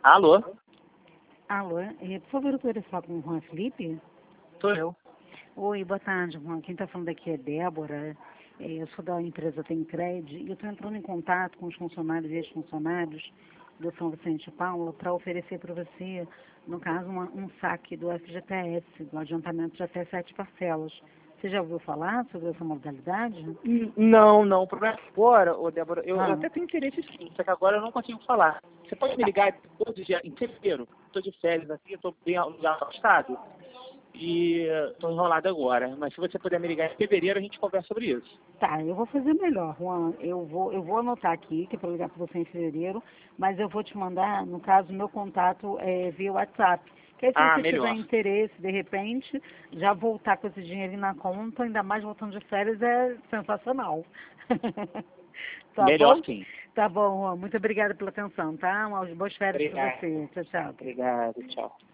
Alô? Alô, por favor, eu poderia falar com o Juan Felipe? Sou eu. Oi, boa tarde, Juan. Quem está falando aqui é Débora. Eu sou da empresa Tencred e eu estou entrando em contato com os funcionários e ex-funcionários do São Vicente de Paula para oferecer para você, no caso, um saque do FGTS, do adiantamento de até 7 parcelas. Você já ouviu falar sobre essa modalidade? Não. O problema é agora, Débora, eu Ah. até tenho interesse sim, só que agora eu não consigo falar. Você pode me ligar todo dia, em fevereiro? Estou de férias aqui, estou bem afastado e estou enrolado agora. Mas se você puder me ligar em fevereiro, a gente conversa sobre isso. Tá, eu vou fazer melhor, Juan. Eu vou anotar aqui, que é para ligar para você em fevereiro, mas eu vou te mandar, no caso, meu contato via WhatsApp. Que aí, se você tiver Melhor. interesse, de repente, já voltar com esse dinheiro na conta, ainda mais voltando de férias, é sensacional. Tá Melhor bom? sim. Tá bom, Juan. Muito obrigada pela atenção, tá? Umas boas férias para Obrigado. você. Tchau, tchau. Obrigado, tchau.